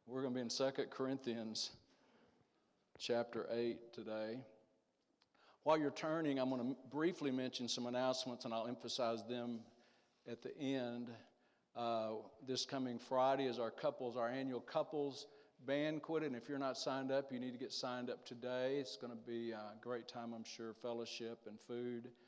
We're going to be in 2 Corinthians chapter 8 today. While you're turning, I'm going to briefly mention some announcements, and I'll emphasize them at the end. This coming Friday is our annual couples banquet, and if you're not signed up, you need to get signed up today. It's going to be a great time, I'm sure, fellowship and food.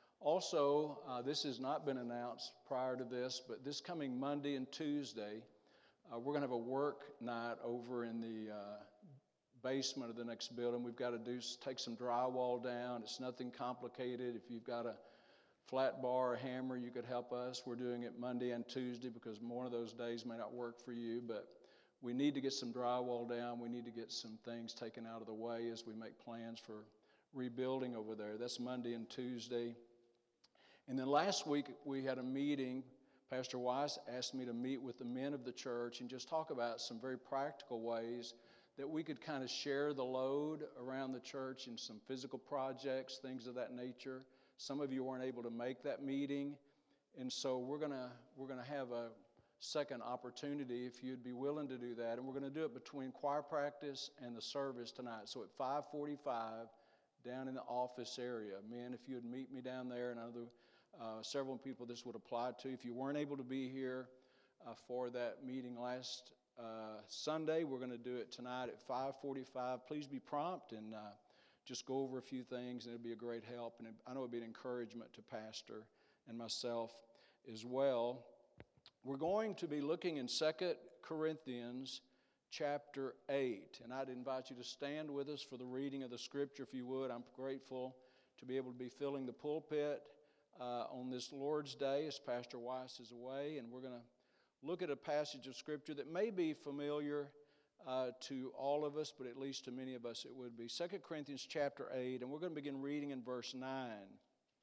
Also, this has not been announced prior to this, but this coming Monday and Tuesday, we're going to have a work night over in the basement of the next building. We've got to take some drywall down. It's nothing complicated. If you've got a flat bar or hammer, you could help us. We're doing it Monday and Tuesday because one of those days may not work for you, but we need to get some drywall down. We need to get some things taken out of the way as we make plans for rebuilding over there. That's Monday and Tuesday. And then last week we had a meeting. Pastor Weiss asked me to meet with the men of the church and just talk about some very practical ways that we could kind of share the load around the church in some physical projects, things of that nature. Some of you weren't able to make that meeting, and so we're gonna have a second opportunity if you'd be willing to do that, and we're going to do it between choir practice and the service tonight. So at 5:45 down in the office area, men, if you would meet me down there, and other several people this would apply to. If you weren't able to be here for that meeting last Sunday, we're going to do it tonight at 5:45. Please be prompt and just go over a few things, and it'll be a great help. And I know it'll be an encouragement to Pastor and myself as well. We're going to be looking in 2 Corinthians chapter 8, and I'd invite you to stand with us for the reading of the Scripture, if you would. I'm grateful to be able to be filling the pulpit on this Lord's Day as Pastor Weiss is away, and we're going to look at a passage of Scripture that may be familiar to all of us, but at least to many of us it would be. 2 Corinthians chapter 8, and we're going to begin reading in verse 9.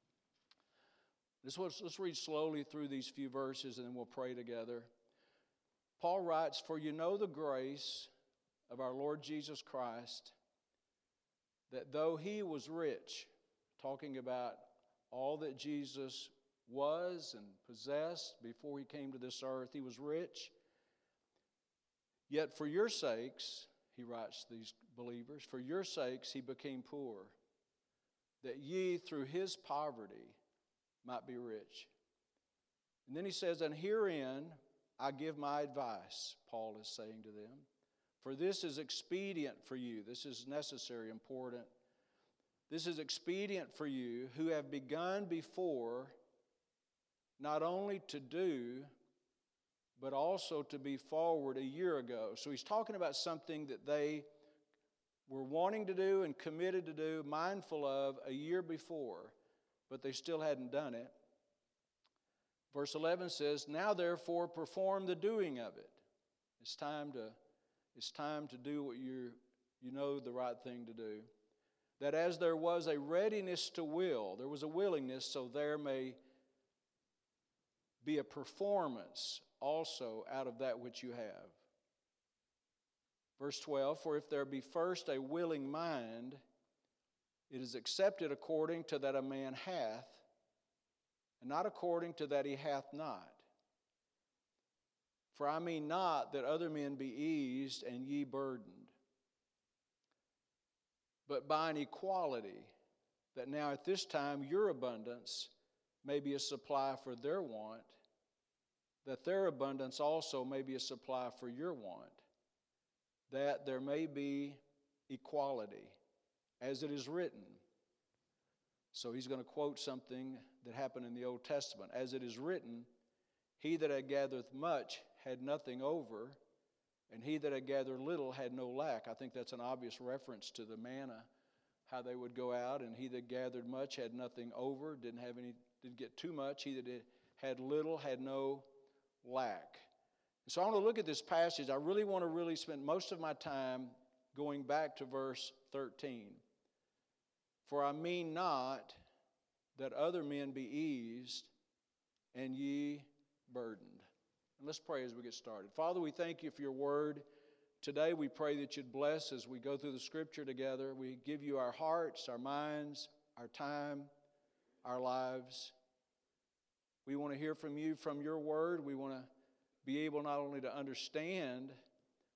Let's read slowly through these few verses, and then we'll pray together. Paul writes, "For you know the grace of our Lord Jesus Christ, that though he was rich," talking about all that Jesus was and possessed before he came to this earth, he was rich. "Yet for your sakes," he writes to these believers, "for your sakes he became poor, that ye through his poverty might be rich." And then he says, "And herein I give my advice," Paul is saying to them, "for this is expedient for you." This is necessary, important. "This is expedient for you who have begun before, not only to do, but also to be forward a year ago." So he's talking about something that they were wanting to do and committed to do, mindful of a year before, but they still hadn't done it. Verse 11 says, "Now therefore perform the doing of it." It's time to do what you know the right thing to do. "That as there was a readiness to will," there was a willingness, so there may be a performance also out of that which you have. Verse 12, "For if there be first a willing mind, it is accepted according to that a man hath, and not according to that he hath not. For I mean not that other men be eased and ye burdened, but by an equality, that now at this time your abundance may be a supply for their want, that their abundance also may be a supply for your want, that there may be equality, as it is written." So he's going to quote something that happened in the Old Testament. "As it is written, he that had gathered much had nothing over, and he that had gathered little had no lack." I think that's an obvious reference to the manna, how they would go out, and he that gathered much had nothing over, didn't get too much. He that had little had no lack. And so I want to look at this passage. I really want to spend most of my time going back to verse 13. "For I mean not that other men be eased and ye burdened." And let's pray as we get started. Father, we thank you for your word. Today we pray that you'd bless as we go through the Scripture together. We give you our hearts, our minds, our time, our lives. We want to hear from you from your word. We want to be able not only to understand, Lord,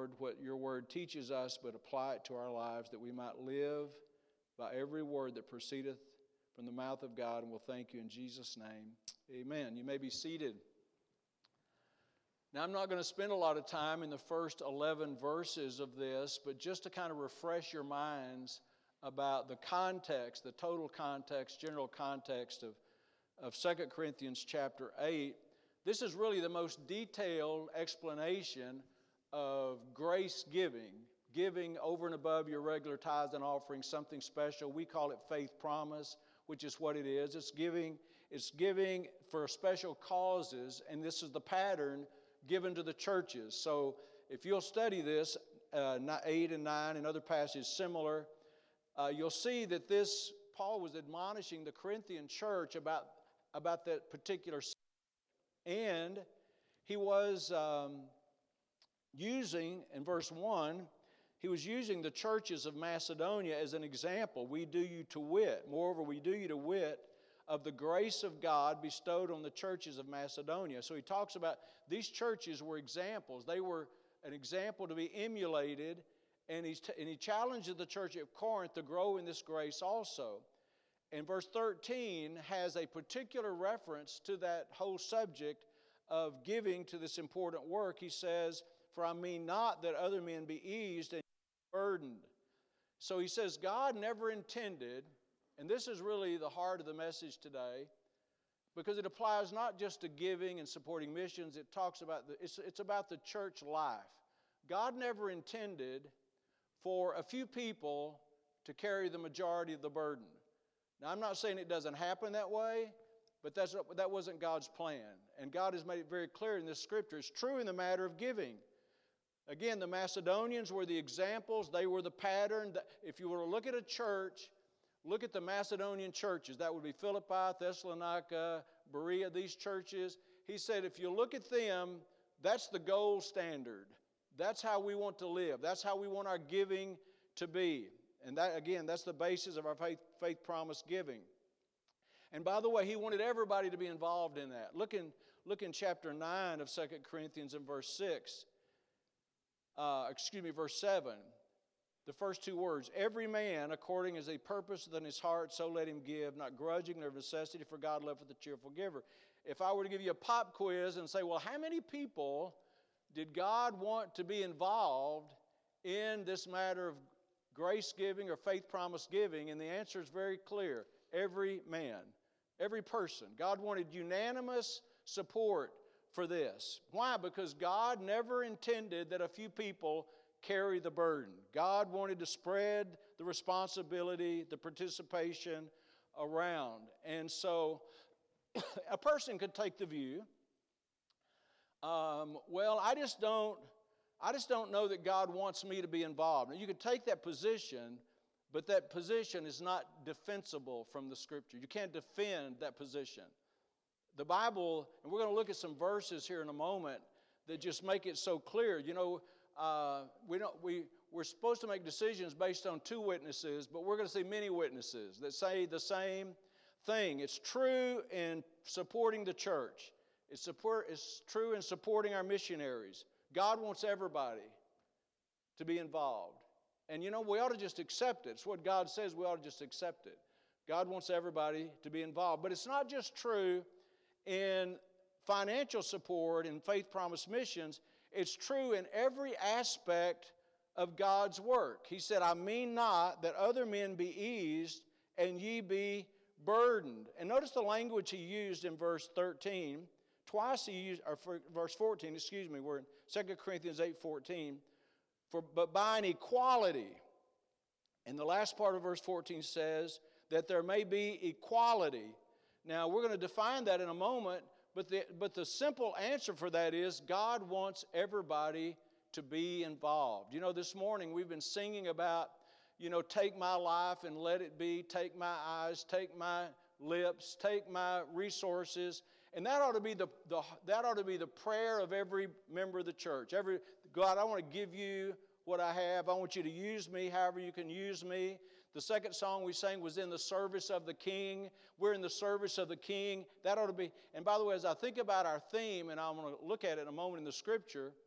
Lord, what your word teaches us, but apply it to our lives that we might live by every word that proceedeth from the mouth of God. And we'll thank you in Jesus' name. Amen. You may be seated. Now, I'm not going to spend a lot of time in the first 11 verses of this, but just to kind of refresh your minds about the context, the total context, general context of 2 Corinthians chapter 8. This is really the most detailed explanation of grace giving over and above your regular tithes and offerings, something special. We call it faith promise, which is what it is. It's giving for special causes, and this is the pattern given to the churches. So if you'll study this, 8 and 9 and other passages similar, you'll see that Paul was admonishing the Corinthian church about that particular, and he was using, in verse 1, he was using the churches of Macedonia as an example. We do you to wit. Moreover, we do you to wit of the grace of God bestowed on the churches of Macedonia. So he talks about these churches were examples. They were an example to be emulated, and he challenged the church at Corinth to grow in this grace also. And verse 13 has a particular reference to that whole subject of giving to this important work. He says, "For I mean not that other men be eased and burdened." So he says God never intended, and this is really the heart of the message today, because it applies not just to giving and supporting missions. It talks about it's about the church life. God never intended for a few people to carry the majority of the burden. Now, I'm not saying it doesn't happen that way, but that wasn't God's plan. And God has made it very clear in this scripture. It's true in the matter of giving. Again, the Macedonians were the examples. They were the pattern. If you were to look at a church, look at the Macedonian churches. That would be Philippi, Thessalonica, Berea, these churches. He said, if you look at them, that's the gold standard. That's how we want to live. That's how we want our giving to be. And that, again, that's the basis of our faith promise giving. And by the way, he wanted everybody to be involved in that. Look in chapter 9 of 2 Corinthians in verse 7. The first two words, every man according as he purposeth in his heart, so let him give, not grudging nor of necessity, for God loveth the cheerful giver. If I were to give you a pop quiz and say, well, how many people did God want to be involved in this matter of grace giving or faith promise giving? And the answer is very clear. Every man, every person. God wanted unanimous support for this. Why? Because God never intended that a few people carry the burden. God wanted to spread the responsibility, the participation around. And so a person could take the view, well, I just don't know that God wants me to be involved. Now, you could take that position, but that position is not defensible from the Scripture. You can't defend that position. The Bible, and we're going to look at some verses here in a moment that just make it so clear. You know, we're supposed to make decisions based on two witnesses, but we're going to see many witnesses that say the same thing. It's true in supporting the church. It's true in supporting our missionaries. God wants everybody to be involved. And you know, we ought to just accept it. It's what God says, we ought to just accept it. God wants everybody to be involved. But it's not just true in financial support and faith promise missions. It's true in every aspect of God's work. He said, I mean not that other men be eased and ye be burdened. And notice the language he used in verse 13. Twice he used, or verse 14, we're in 2 Corinthians 8:14. But by an equality. And the last part of verse 14 says that there may be equality. Now, we're going to define that in a moment, but the simple answer for that is God wants everybody to be involved. You know, this morning we've been singing about, you know, take my life and let it be, take my eyes, take my lips, take my resources. And that ought to be the prayer of every member of the church. God, I want to give you what I have. I want you to use me however you can use me. The second song we sang was in the service of the King. We're in the service of the King. That ought to be, and by the way, as I think about our theme, and I'm going to look at it in a moment in the Scripture,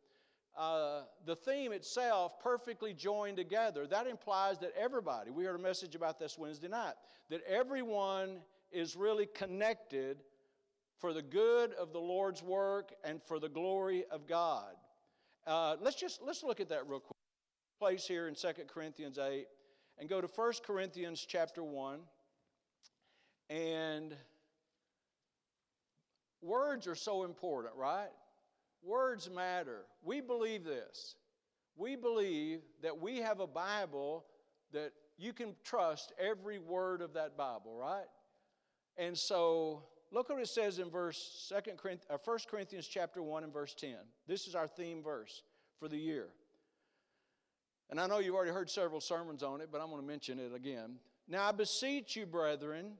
the theme itself perfectly joined together. That implies that everybody, we heard a message about this Wednesday night, that everyone is really connected for the good of the Lord's work and for the glory of God. Let's look at that real quick. Place here in 2 Corinthians 8 and go to 1 Corinthians chapter 1. And words are so important, right? Words matter. We believe this. We believe that we have a Bible that you can trust every word of that Bible, right? And so look what it says in 1 Corinthians chapter 1 and verse 10. This is our theme verse for the year. And I know you've already heard several sermons on it, but I'm going to mention it again. Now I beseech you, brethren,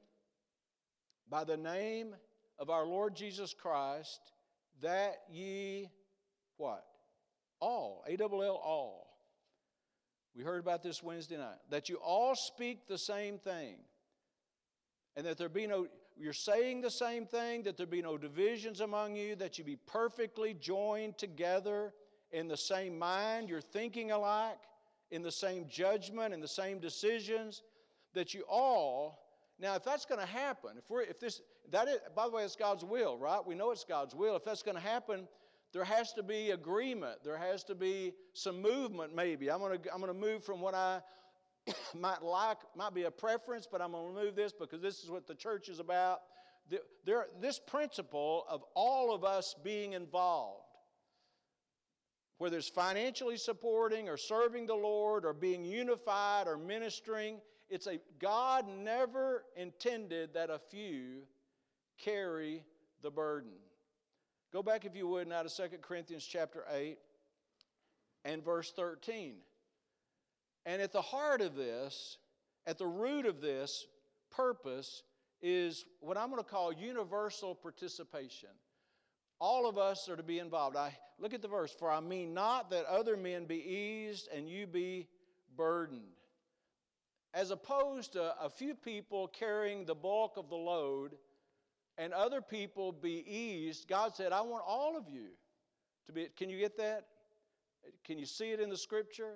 by the name of our Lord Jesus Christ, that ye, what? All, A-double-L, all. We heard about this Wednesday night. That you all speak the same thing. And that there be no, you're saying the same thing, that there be no divisions among you, that you be perfectly joined together in the same mind, you're thinking alike, in the same judgment, in the same decisions, that you all, now if that's going to happen, by the way, it's God's will, right? We know it's God's will. If that's going to happen, there has to be agreement. There has to be some movement maybe. I'm going to move from what I might be a preference, but I'm going to move this because this is what the church is about. This principle of all of us being involved, whether it's financially supporting or serving the Lord or being unified or ministering, God never intended that a few carry the burden. Go back, if you would, now to 2 Corinthians chapter 8 and verse 13. And at the heart of this, at the root of this purpose is what I'm going to call universal participation. All of us are to be involved. Look at the verse. For I mean not that other men be eased and you be burdened. As opposed to a few people carrying the bulk of the load and other people be eased, God said, I want all of you to be. Can you get that? Can you see it in the Scripture?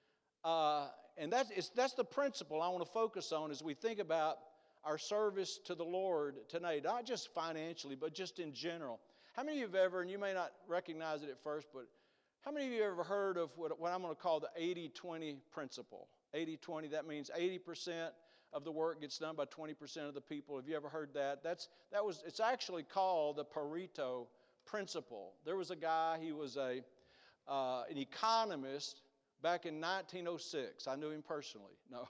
And that's the principle I want to focus on as we think about our service to the Lord tonight. Not just financially, but just in general. How many of you have ever, and you may not recognize it at first, but how many of you have ever heard of what I'm going to call the 80-20 principle? 80-20, that means 80% of the work gets done by 20% of the people. Have you ever heard that? It's actually called the Pareto principle. There was a guy, he was an economist back in 1906. I knew him personally. No.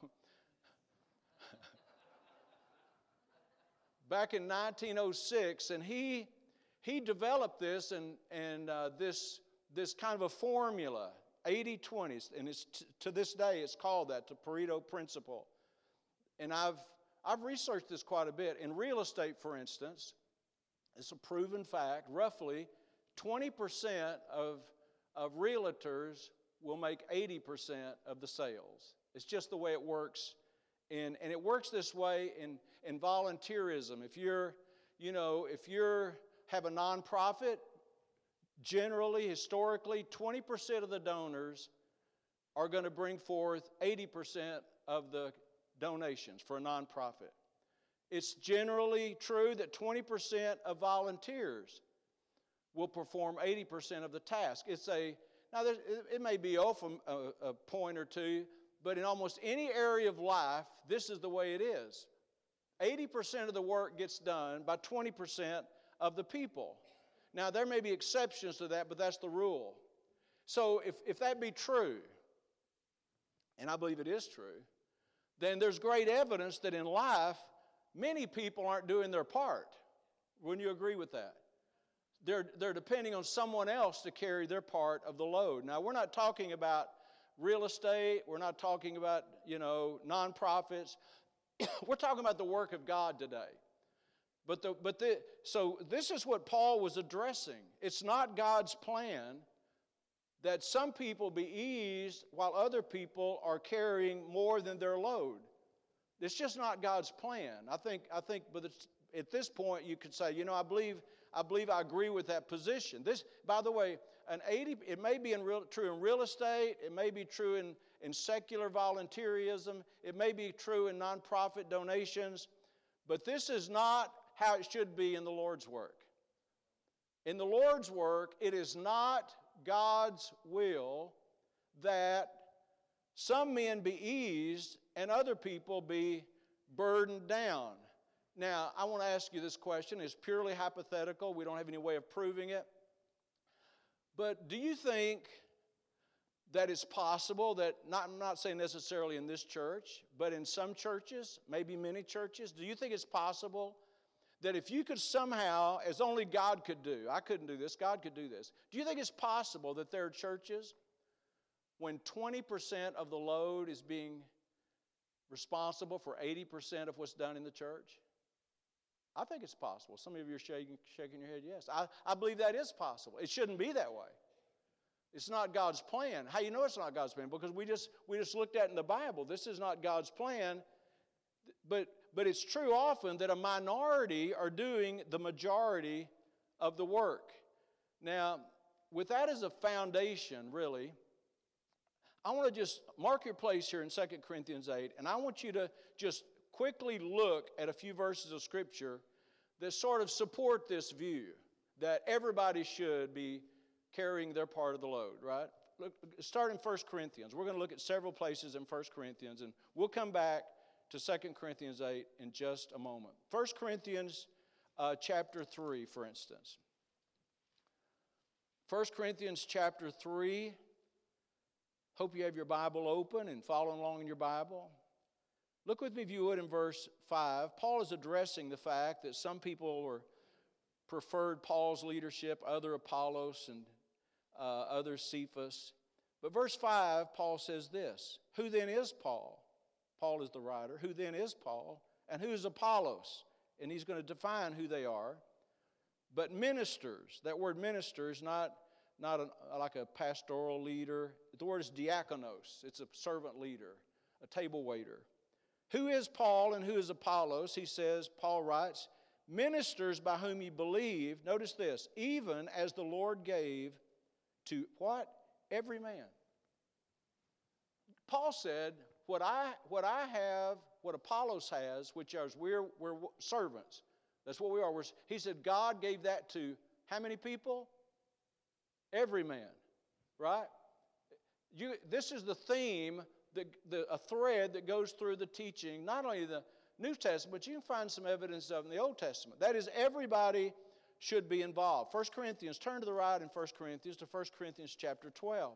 Back in 1906, and he developed this and this kind of a formula, 80-20, and to this day it's called that, the Pareto principle. And I've researched this quite a bit. In real estate, for instance, it's a proven fact, roughly 20% of realtors will make 80% of the sales. It's just the way it works. And it works this way in volunteerism. If you have a nonprofit, generally, historically, 20% of the donors are going to bring forth 80% of the donations for a nonprofit. It's generally true that 20% of volunteers will perform 80% of the task. Now, it may be off a point or two, but in almost any area of life, this is the way it is. 80% of the work gets done by 20% of the people. Now, there may be exceptions to that, but that's the rule. So if that be true, and I believe it is true, then there's great evidence that in life, many people aren't doing their part. Wouldn't you agree with that? They're depending on someone else to carry their part of the load. Now, we're not talking about real estate. We're not talking about, nonprofits. We're talking about the work of God today. So this is what Paul was addressing. It's not God's plan that some people be eased while other people are carrying more than their load. It's just not God's plan. I think, but at this point you could say, I believe I agree with that position. This, by the way, it may be true in real estate, it may be true in secular volunteerism, it may be true in nonprofit donations, but this is not how it should be in the Lord's work. In the Lord's work, it is not God's will that some men be eased and other people be burdened down. Now, I want to ask you this question. It's purely hypothetical. We don't have any way of proving it. But do you think that it's possible that, I'm not saying necessarily in this church, but in some churches, maybe many churches, do you think it's possible that if you could somehow, as only God could do, I couldn't do this, God could do this, do you think it's possible that there are churches when 20% of the load is being responsible for 80% of what's done in the church? I think it's possible. Some of you are shaking your head, yes. I believe that is possible. It shouldn't be that way. It's not God's plan. How you know it's not God's plan? Because we just looked at it in the Bible. This is not God's plan. But it's true often that a minority are doing the majority of the work. Now, with that as a foundation, really, I want to just mark your place here in 2 Corinthians 8, and I want you to just quickly look at a few verses of Scripture that sort of support this view that everybody should be carrying their part of the load, right? Look, start in 1 Corinthians. We're going to look at several places in 1 Corinthians, and we'll come back to 2 Corinthians 8 in just a moment. 1 Corinthians chapter 3, for instance. 1 Corinthians chapter 3. Hope you have your Bible open and following along in your Bible. Look with me, if you would, in verse 5. Paul is addressing the fact that some people preferred Paul's leadership, other Apollos, and others Cephas. But verse 5, Paul says this: Who then is Paul? Paul is the writer. Who then is Paul? And who is Apollos? And he's going to define who they are. But ministers, that word minister is not like a pastoral leader. The word is diakonos. It's a servant leader, a table waiter. Who is Paul and who is Apollos? He says, Paul writes, ministers by whom you believe, notice this, even as the Lord gave to what? Every man. Paul said, what I have, what Apollos has, which is we're servants. That's what we are. He said God gave that to how many people? Every man, right? This is the theme, a thread that goes through the teaching, not only the New Testament, but you can find some evidence of in the Old Testament. That is, everybody should be involved. 1 Corinthians, turn to the right in 1 Corinthians to 1 Corinthians chapter 12.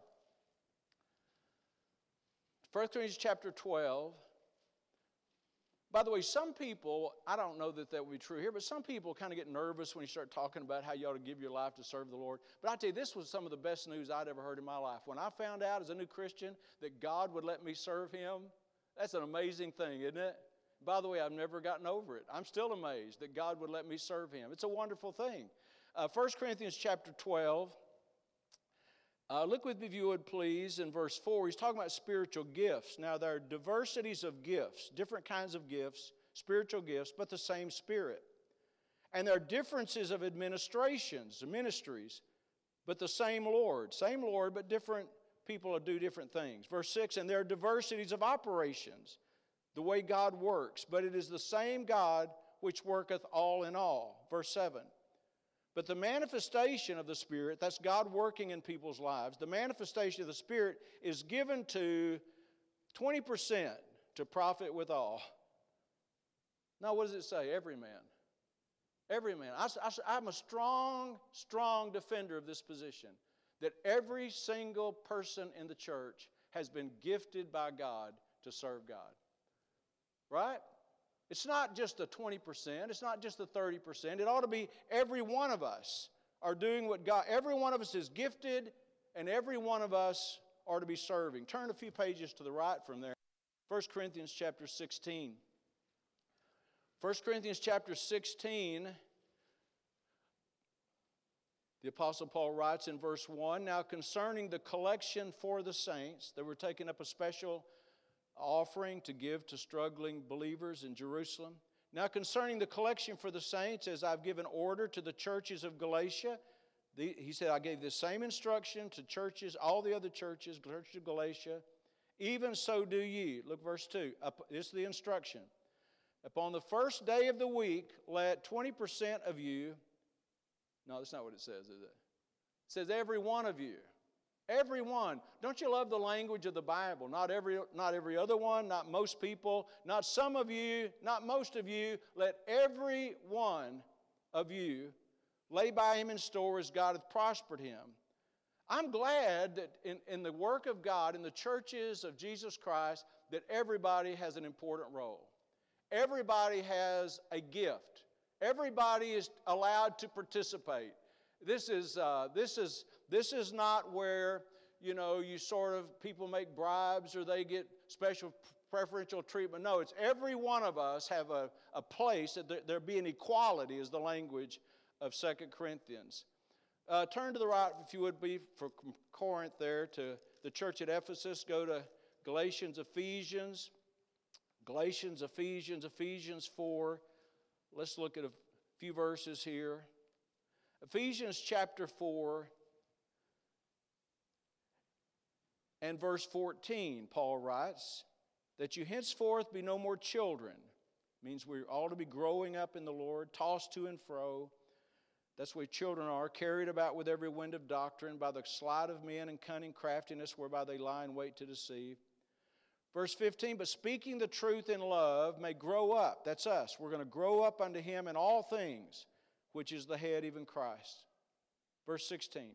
1 Corinthians chapter 12. By the way, some people, I don't know that would be true here, but some people kind of get nervous when you start talking about how you ought to give your life to serve the Lord. But I tell you, this was some of the best news I'd ever heard in my life. When I found out as a new Christian that God would let me serve Him, that's an amazing thing, isn't it? By the way, I've never gotten over it. I'm still amazed that God would let me serve Him. It's a wonderful thing. 1 Corinthians chapter 12. Look with me, if you would, please, in verse 4. He's talking about spiritual gifts. Now, there are diversities of gifts, different kinds of gifts, spiritual gifts, but the same Spirit. And there are differences of administrations, ministries, but the same Lord. Same Lord, but different people do different things. Verse 6, and there are diversities of operations, the way God works, but it is the same God which worketh all in all. Verse 7. But the manifestation of the Spirit, that's God working in people's lives, the manifestation of the Spirit is given to 20% to profit withal. Now, what does it say? Every man. Every man. I'm a strong defender of this position, that every single person in the church has been gifted by God to serve God. Right? It's not just the 20%. It's not just the 30%. It ought to be every one of us are doing what God, every one of us is gifted, and every one of us are to be serving. Turn a few pages to the right from there. 1 Corinthians chapter 16. 1 Corinthians chapter 16, the Apostle Paul writes in verse 1, now concerning the collection for the saints, they were taking up a special offering to give to struggling believers in Jerusalem. Now concerning the collection for the saints, as I've given order to the churches of Galatia, He said, I gave this same instruction to churches, all the other churches, Church of Galatia. Even so do ye. Look, verse 2. This is the instruction. Upon the first day of the week, let 20% of you. No, that's not what it says, is it? It says every one of you. Every one. Don't you love the language of the Bible? Not every other one, not most people, not some of you, not most of you. Let every one of you lay by him in store as God hath prospered him. I'm glad that in the work of God, in the churches of Jesus Christ, that everybody has an important role. Everybody has a gift. Everybody is allowed to participate. This is not where, you sort of, people make bribes or they get special preferential treatment. No, it's every one of us have a place, that there be an equality is the language of 2 Corinthians. Turn to the right, if you would be, for Corinth there, to the church at Ephesus. Go to Galatians, Ephesians. Ephesians 4. Let's look at a few verses here. Ephesians chapter 4 and verse 14, Paul writes, that you henceforth be no more children. Means we're all to be growing up in the Lord, tossed to and fro. That's where children are, carried about with every wind of doctrine, by the sleight of men and cunning craftiness, whereby they lie in wait to deceive. Verse 15, but speaking the truth in love may grow up. That's us. We're going to grow up unto him in all things, which is the head, even Christ. Verse 16.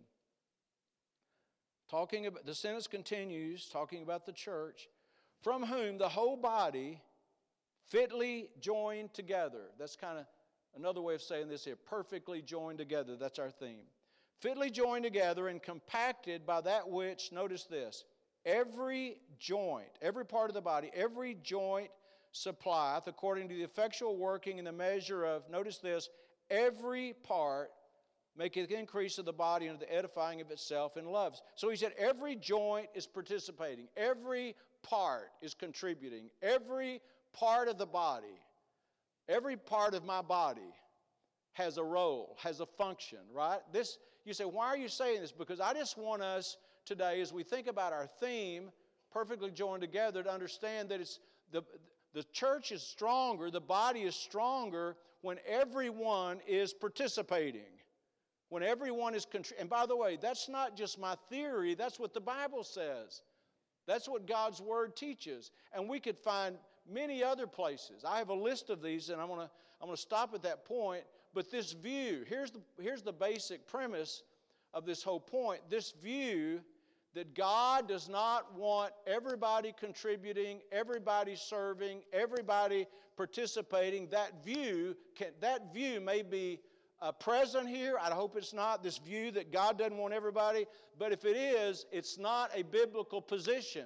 The sentence continues, talking about the church, from whom the whole body fitly joined together. That's kind of another way of saying this here. Perfectly joined together. That's our theme. Fitly joined together and compacted by that which, notice this, every joint, every part of the body, every joint supplieth according to the effectual working in the measure of, notice this, every part maketh increase of the body unto the edifying of itself in love. So he said every joint is participating. Every part is contributing. Every part of the body, every part of my body has a role, has a function, right? You say, why are you saying this? Because I just want us today, as we think about our theme, perfectly joined together, to understand that it's the church is stronger, the body is stronger when everyone is participating. When everyone is and by the way, that's not just my theory, that's what the Bible says. That's what God's Word teaches. And we could find many other places. I have a list of these, and I'm going to stop at that point. But this view, here's the basic premise of this whole point. This view that God does not want everybody contributing, everybody serving, everybody participating. That view may be present here. I hope it's not this view that God doesn't want everybody. But if it is, it's not a biblical position.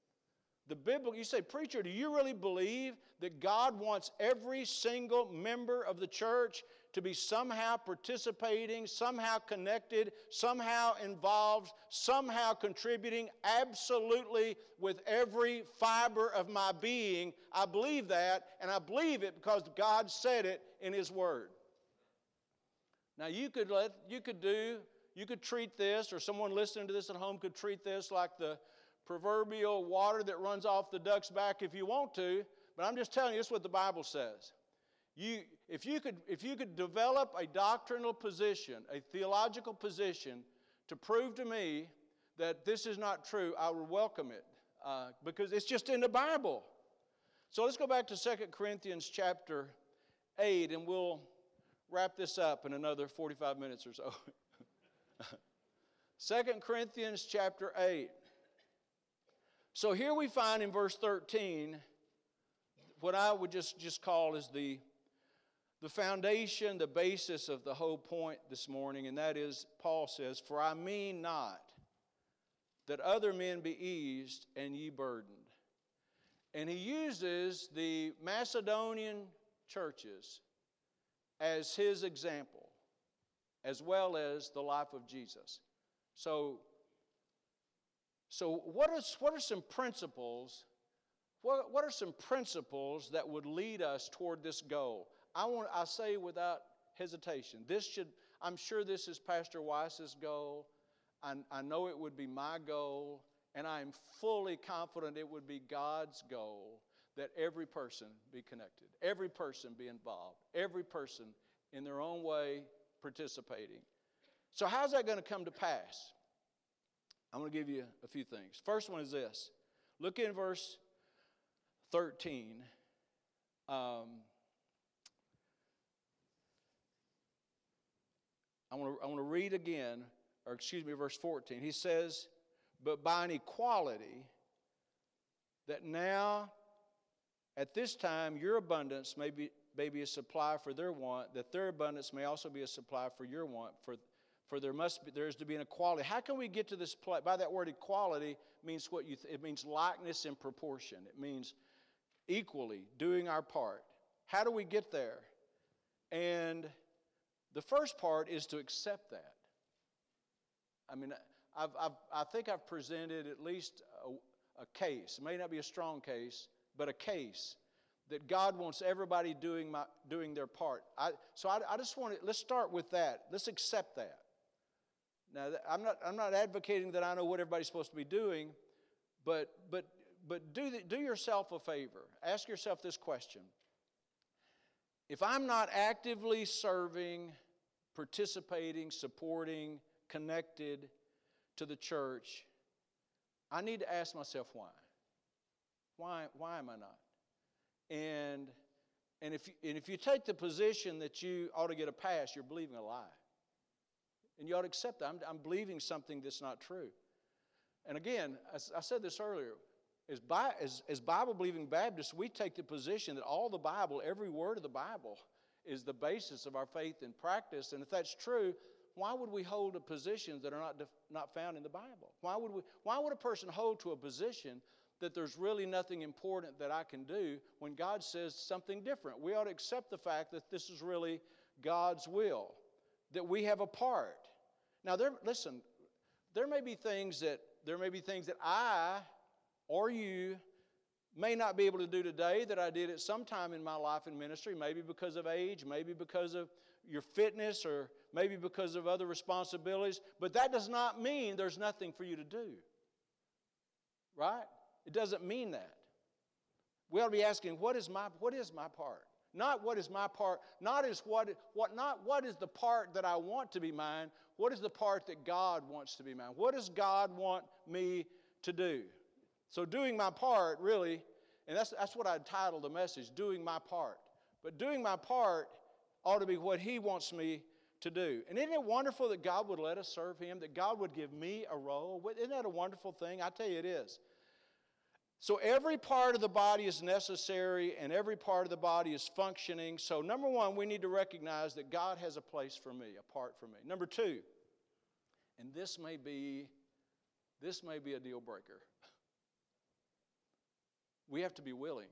You say, preacher, do you really believe that God wants every single member of the church to be somehow participating, somehow connected, somehow involved, somehow contributing? Absolutely, with every fiber of my being. I believe that, and I believe it because God said it in His Word. Now you could treat this, or someone listening to this at home could treat this like the proverbial water that runs off the duck's back if you want to, but I'm just telling you, this is what the Bible says. If you could develop a doctrinal position, a theological position, to prove to me that this is not true, I would welcome it, because it's just in the Bible. So let's go back to 2 Corinthians chapter 8, and we'll wrap this up in another 45 minutes or so. 2 Corinthians chapter 8. So here we find in verse 13 what I would just call is the foundation, the basis of the whole point this morning, and that is, Paul says, for I mean not that other men be eased and ye burdened. And he uses the Macedonian churches as his example, as well as the life of Jesus. So what are some principles? What are some principles that would lead us toward this goal? I say without hesitation, I'm sure this is Pastor Weiss's goal. I know it would be my goal, and I am fully confident it would be God's goal that every person be connected, every person be involved, every person in their own way participating. So how's that going to come to pass? I'm going to give you a few things. First one is this. Look in verse 13. I want to read again, verse 14. He says, but by an equality, that now, at this time, your abundance may be a supply for their want, that their abundance may also be a supply for your want, for there is to be an equality. How can we get to this place? By that word equality means it means likeness and proportion. It means equally doing our part. How do we get there? And the first part is to accept that. I mean, I think I've presented at least a case. It may not be a strong case, but a case that God wants everybody doing their part. So I just want to, let's start with that. Let's accept that. Now, I'm not advocating that I know what everybody's supposed to be doing, but do yourself a favor. Ask yourself this question. If I'm not actively serving, participating, supporting, connected to the church, I need to ask myself why. Why am I not? And if you take the position that you ought to get a pass, you're believing a lie. And you ought to accept that. I'm believing something that's not true. And again, as I said this earlier, as Bible-believing Baptists, we take the position that all the Bible, every word of the Bible, is the basis of our faith and practice. And if that's true, why would we hold a position that are not found in the Bible? Why would a person hold to a position that there's really nothing important that I can do when God says something different? We ought to accept the fact that this is really God's will, that we have a part. Now, there may be things that I or you may not be able to do today that I did at some time in my life and ministry, maybe because of age, maybe because of your fitness, or maybe because of other responsibilities. But that does not mean there's nothing for you to do. Right? It doesn't mean that. We ought to be asking, what is my part? Not what is my part, not what is the part that I want to be mine, what is the part that God wants to be mine? What does God want me to do? So doing my part, really, and that's what I titled the message, Doing My Part. But doing my part ought to be what He wants me to do. And isn't it wonderful that God would let us serve Him, that God would give me a role? Isn't that a wonderful thing? I tell you it is. So every part of the body is necessary and every part of the body is functioning. So number one, we need to recognize that God has a place for me, a part for me. Number two, and this may be a deal breaker. We have to be willing.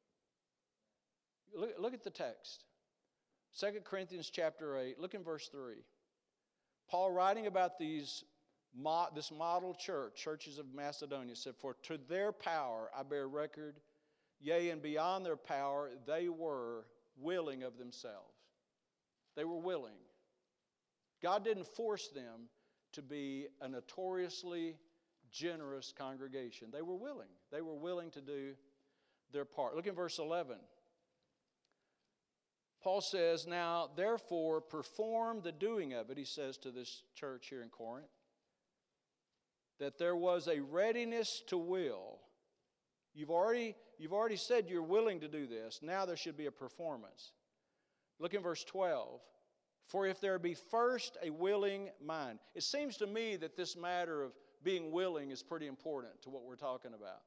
Look at the text. 2 Corinthians chapter 8, look in verse 3. Paul, writing about this model church, churches of Macedonia, said, for to their power I bear record, yea, and beyond their power they were willing of themselves. They were willing. God didn't force them to be a notoriously generous congregation. They were willing. They were willing to do their part. Look in verse 11. Paul says, now, therefore, perform the doing of it, he says to this church here in Corinth, that there was a readiness to will. You've already said you're willing to do this. Now there should be a performance. Look in verse 12. For if there be first a willing mind. It seems to me that this matter of being willing is pretty important to what we're talking about.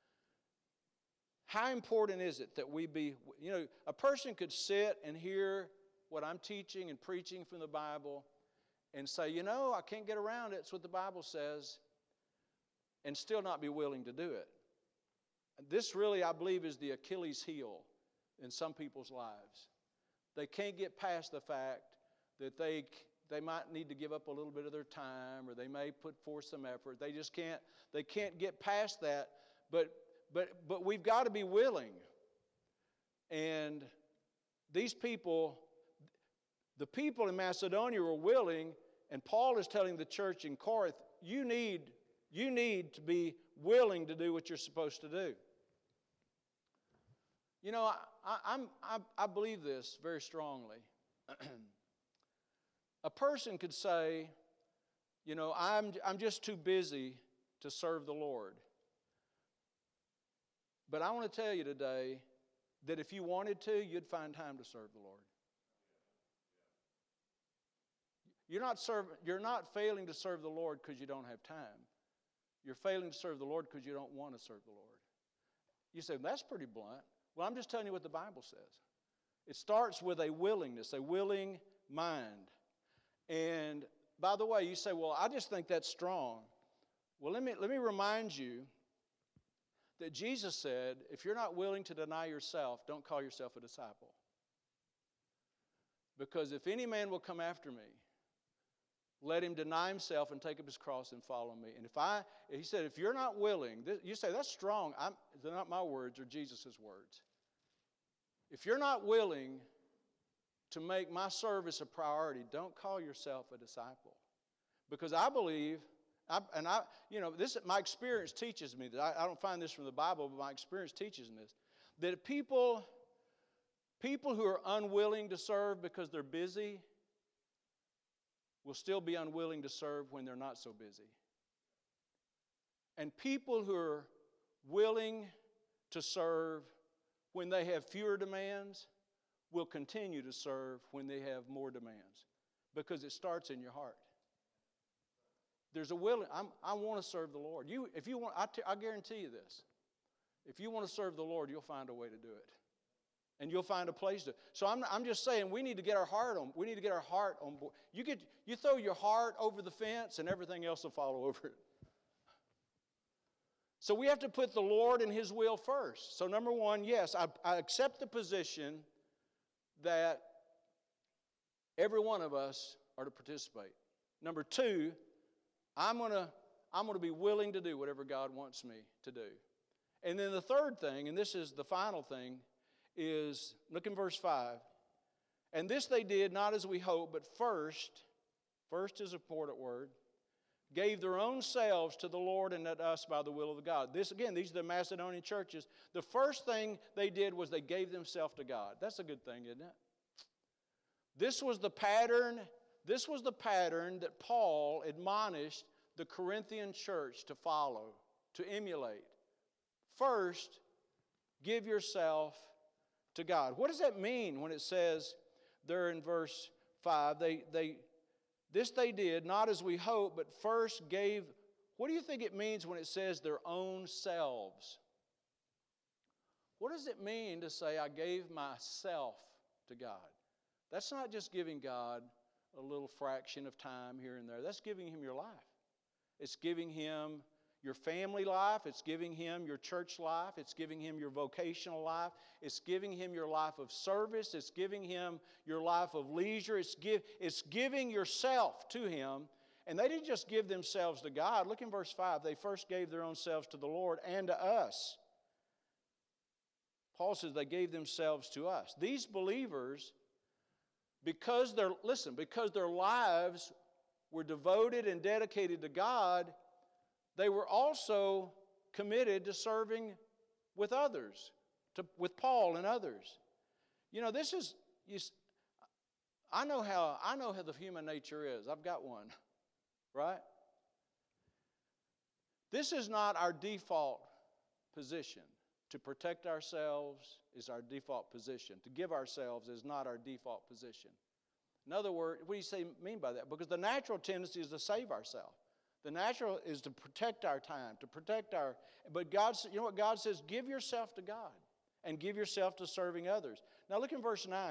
How important is it that we be, a person could sit and hear what I'm teaching and preaching from the Bible and say, I can't get around it. It's what the Bible says, and still not be willing to do it. This really, I believe, is the Achilles heel in some people's lives. They can't get past the fact that they might need to give up a little bit of their time, or they may put forth some effort. They can't get past that, but we've got to be willing. And these people, The people in Macedonia were willing, and Paul is telling the church in Corinth, you need to be willing to do what you're supposed to do. You know, I believe this very strongly. A person could say, you know, I'm just too busy to serve the Lord. But I want to tell you today that if you wanted to, you'd find time to serve the Lord. You're not failing to serve the Lord because you don't have time. You're failing to serve the Lord because you don't want to serve the Lord. You say, that's pretty blunt. Well, I'm just telling you what the Bible says. It starts with a willingness, a willing mind. And by the way, you say, well, I just think that's strong. Well, let me remind you that Jesus said, if you're not willing to deny yourself, don't call yourself a disciple. Because if any man will come after me, let him deny himself and take up his cross and follow me. And he said, if you're not willing, you say, that's strong. They're not my words, they're Jesus' words. If you're not willing to make my service a priority, don't call yourself a disciple. Because I believe, my experience teaches me that I don't find this from the Bible, but my experience teaches me this, that people who are unwilling to serve because they're busy will still be unwilling to serve when they're not so busy. And people who are willing to serve when they have fewer demands will continue to serve when they have more demands, because it starts in your heart. There's a willing. I want to serve the Lord. If you want, I guarantee you this. If you want to serve the Lord, you'll find a way to do it, and you'll find a place to. So I'm just saying we need to get our heart on. We need to get our heart on board. You throw your heart over the fence, and everything else will follow over it. So we have to put the Lord and His will first. So number one, yes, I accept the position that every one of us are to participate. Number two, I'm going to be willing to do whatever God wants me to do. And then the third thing, and this is the final thing, is, look in verse 5. And this they did not as we hoped, but first is an important word, gave their own selves to the Lord and not us by the will of God. These are the Macedonian churches. The first thing they did was they gave themselves to God. That's a good thing, isn't it? This was the pattern that Paul admonished the Corinthian church to follow, to emulate. First, give yourself to God. What does that mean when it says there in verse 5, this they did, not as we hoped, but first gave. What do you think it means when it says their own selves? What does it mean to say, I gave myself to God? That's not just giving God a little fraction of time here and there. That's giving Him your life. It's giving Him your family life. It's giving Him your church life. It's giving Him your vocational life. It's giving Him your life of service. It's giving Him your life of leisure. It's giving yourself to Him. And they didn't just give themselves to God. Look in verse 5. They first gave their own selves to the Lord and to us. Paul says they gave themselves to us. These believers, because their lives were devoted and dedicated to God, they were also committed to serving with others, with Paul and others. You know, I know how the human nature is. I've got one, right? This is not our default position. To protect ourselves is our default position. To give ourselves is not our default position. In other words, what do you mean by that? Because the natural tendency is to save ourselves. The natural is to protect our time, but God, you know what God says? Give yourself to God and give yourself to serving others. Now look in verse 9.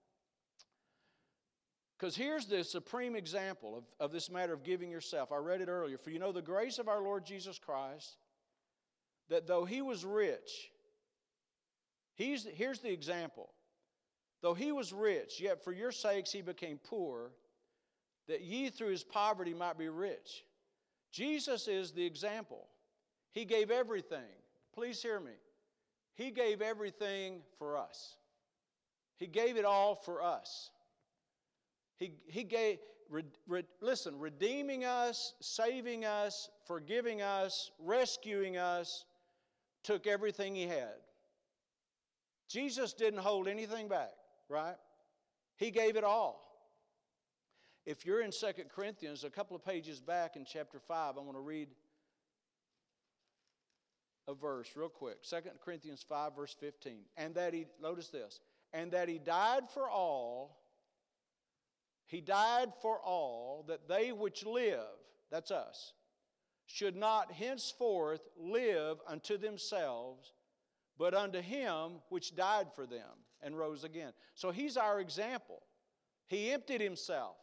Because here's the supreme example of this matter of giving yourself. I read it earlier. For you know the grace of our Lord Jesus Christ, that though He was rich, here's the example. Though He was rich, yet for your sakes He became poor, that ye through His poverty might be rich. Jesus is the example. He gave everything. Please hear me. He gave everything for us. He gave it all for us. He gave, listen, redeeming us, saving us, forgiving us, rescuing us, took everything He had. Jesus didn't hold anything back, right? He gave it all. If you're in 2 Corinthians, a couple of pages back in chapter 5, I want to read a verse real quick. 2 Corinthians 5, verse 15. And that He, notice this, and that He died for all, that they which live, that's us, should not henceforth live unto themselves, but unto Him which died for them and rose again. So He's our example. He emptied Himself.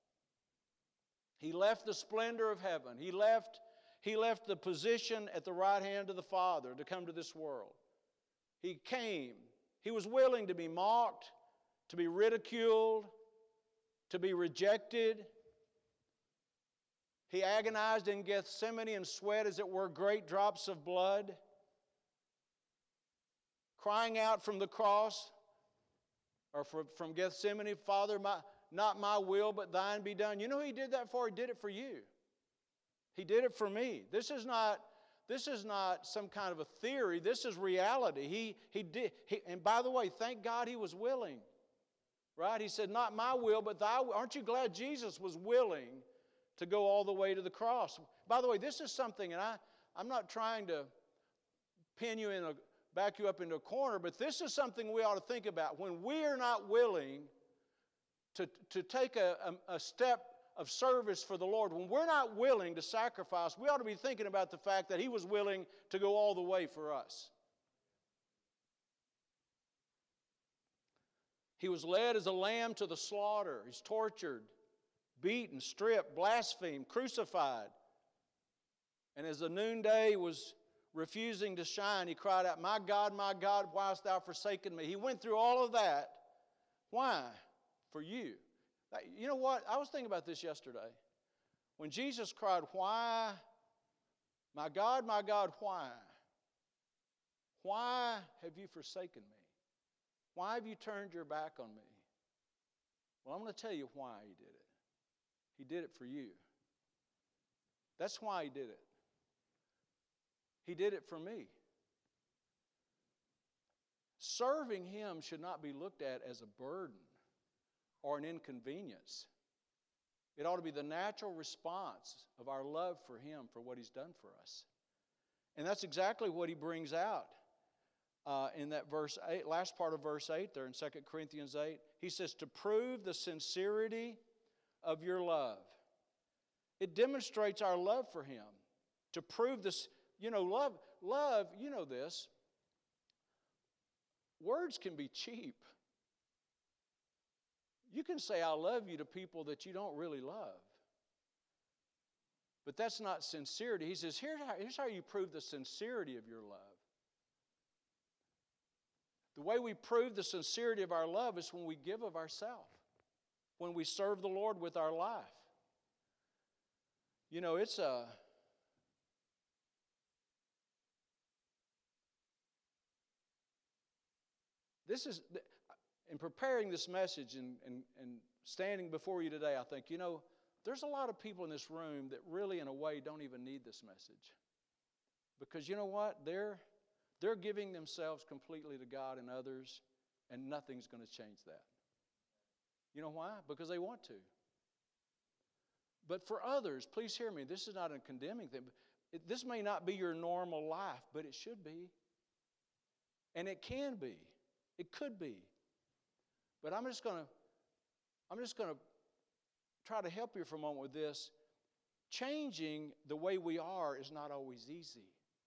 He left the splendor of heaven. He left the position at the right hand of the Father to come to this world. He came. He was willing to be mocked, to be ridiculed, to be rejected. He agonized in Gethsemane and sweat, as it were, great drops of blood, crying out from the cross, or from Gethsemane, Father, not my will, but thine be done. You know who He did that for? He did it for you. He did it for me. This is not some kind of a theory. This is reality. He did. And by the way, thank God He was willing. Right? He said, not my will, but thy will. Aren't you glad Jesus was willing to go all the way to the cross? By the way, this is something, and I'm not trying to back you up into a corner, but this is something we ought to think about. When we are not willing to take a step of service for the Lord, when we're not willing to sacrifice, we ought to be thinking about the fact that He was willing to go all the way for us. He was led as a lamb to the slaughter. He's tortured, beaten, stripped, blasphemed, crucified. And as the noonday was refusing to shine, He cried out, my God, why hast Thou forsaken me? He went through all of that. Why? For you. You know what? I was thinking about this yesterday. When Jesus cried, why? My God, why? Why have you forsaken me? Why have you turned your back on me? Well, I'm going to tell you why He did it. He did it for you. That's why He did it. He did it for me. Serving Him should not be looked at as a burden or an inconvenience. It ought to be the natural response of our love for Him, for what He's done for us. And that's exactly what He brings out in that verse 8, last part of verse 8 there in 2 Corinthians 8. He says, to prove the sincerity of your love. It demonstrates our love for Him. To prove this, love, you know this. Words can be cheap. You can say, I love you to people that you don't really love. But that's not sincerity. He says, here's how you prove the sincerity of your love. The way we prove the sincerity of our love is when we give of ourselves, when we serve the Lord with our life. You know, in preparing this message and standing before you today, I think, there's a lot of people in this room that really, in a way, don't even need this message. Because you know what? They're giving themselves completely to God and others, and nothing's going to change that. You know why? Because they want to. But for others, please hear me, this is not a condemning thing. This may not be your normal life, but it should be. And it can be. It could be. But I'm just going to try to help you for a moment with this. Changing the way we are is not always easy.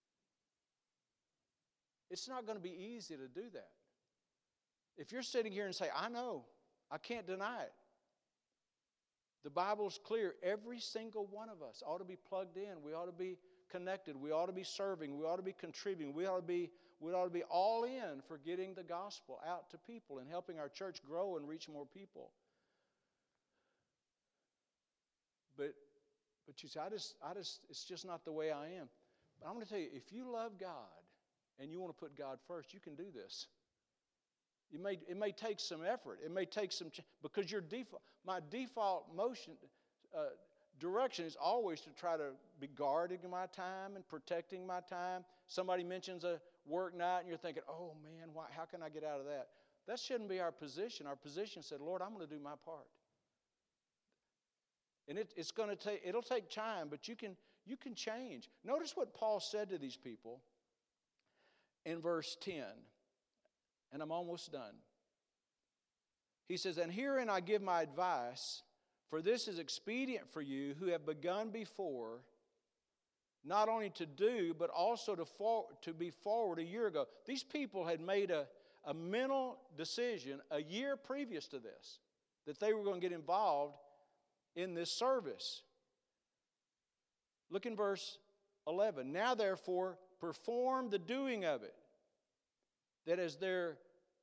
It's not going to be easy to do that. If you're sitting here and say, I know, I can't deny it. The Bible's clear. Every single one of us ought to be plugged in. We ought to be connected. We ought to be serving. We ought to be contributing. We ought to be all in for getting the gospel out to people and helping our church grow and reach more people. But you say, it's just not the way I am. But I'm going to tell you, if you love God and you want to put God first, you can do this. It may take some effort. It may take some, because my default direction is always to try to be guarding my time and protecting my time. Somebody mentions a work night and you're thinking, oh man, how can I get out of that? That shouldn't be our position. Our position said, Lord, I'm going to do my part. And it'll take time, but you can change. Notice what Paul said to these people in verse 10, and I'm almost done. He says, and herein I give my advice, for this is expedient for you who have begun before, not only to do, but also to be forward a year ago. These people had made a mental decision a year previous to this, that they were going to get involved in this service. Look in verse 11. Now therefore, perform the doing of it, that as there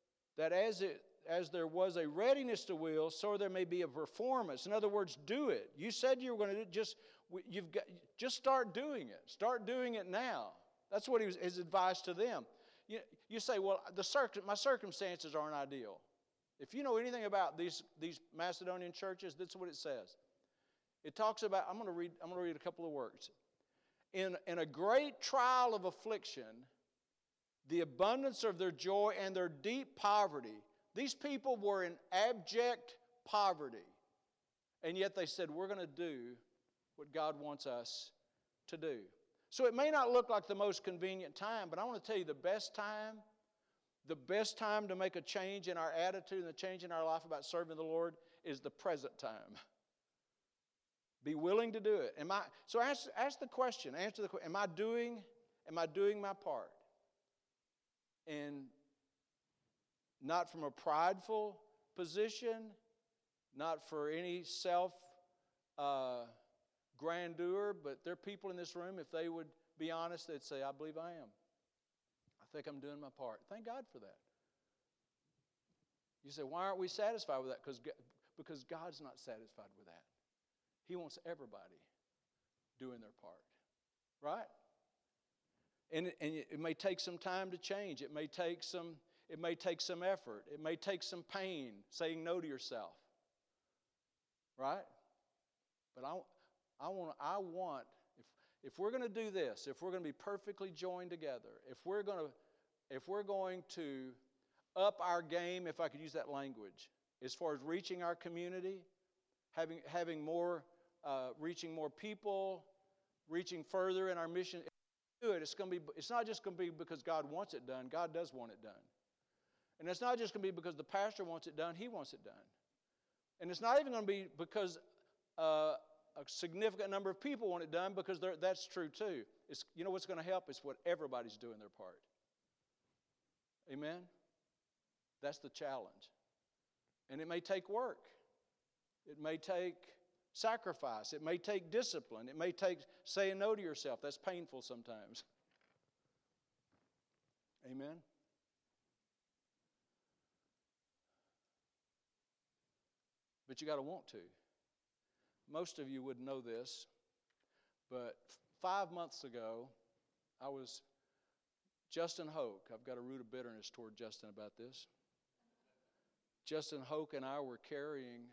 was a readiness to will, so there may be a performance. In other words, do it. You said you were going to do it. Just start doing it. Start doing it now. That's what his advice to them. You say, well, my circumstances aren't ideal. If you know anything about these Macedonian churches, that's what it says. It talks about, I'm going to read a couple of words. In a great trial of affliction, the abundance of their joy and their deep poverty. These people were in abject poverty. And yet they said, we're going to do what God wants us to do. So it may not look like the most convenient time, but I want to tell you the best time to make a change in our attitude and a change in our life about serving the Lord is the present time. Be willing to do it. So ask the question, answer the question, am I doing my part? And not from a prideful position, not for any grandeur, but there are people in this room, if they would be honest, they'd say, I believe I am. I think I'm doing my part. Thank God for that. You say, why aren't we satisfied with that? Because God's not satisfied with that. He wants everybody doing their part. Right? And it may take some time to change. It may take some effort. It may take some pain, saying no to yourself. Right? But I want if we're going to do this, if we're going to be perfectly joined together, if we're going to up our game, if I could use that language, as far as reaching our community, having more, reaching more people, reaching further in our mission. If we do it, it's not just going to be because God wants it done. God does want it done. And it's not just going to be because the pastor wants it done. He wants it done. And it's not even going to be because a significant number of people want it done, because that's true too. You know what's going to help is what everybody's doing their part. Amen? That's the challenge. And it may take work. It may take sacrifice. It may take discipline. It may take saying no to yourself. That's painful sometimes. Amen? But you got to want to. Most of you would know this, but 5 months ago, Justin Hoke. I've got a root of bitterness toward Justin about this. Justin Hoke and I were carrying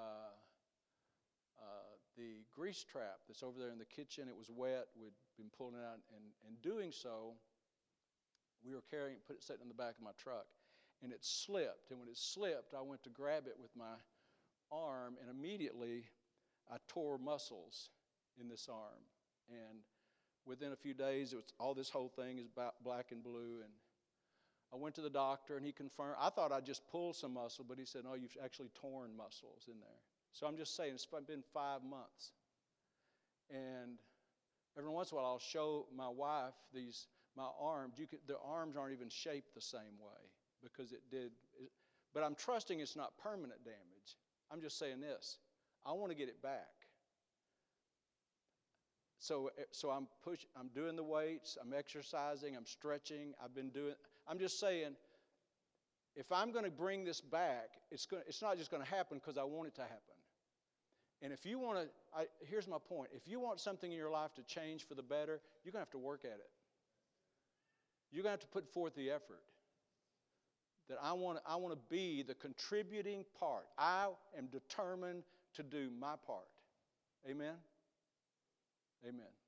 the grease trap that's over there in the kitchen. It was wet. We'd been pulling it out, and doing so, we were carrying it, sitting in the back of my truck, and it slipped. And when it slipped, I went to grab it with my arm, and immediately I tore muscles in this arm. And within a few days, this whole thing is black and blue. And I went to the doctor, and he confirmed. I thought I just pulled some muscle, but he said, no, you've actually torn muscles in there. So I'm just saying, it's been 5 months. And every once in a while, I'll show my wife my arms. The arms aren't even shaped the same way because it did. But I'm trusting it's not permanent damage. I'm just saying this. I want to get it back. So I'm doing the weights, I'm exercising, I'm stretching, I'm just saying, if I'm going to bring this back, it's not just going to happen because I want it to happen. And if you want to, here's my point. If you want something in your life to change for the better, you're going to have to work at it. You're going to have to put forth the effort. that I want to be the contributing part. I am determined to do my part. Amen? Amen.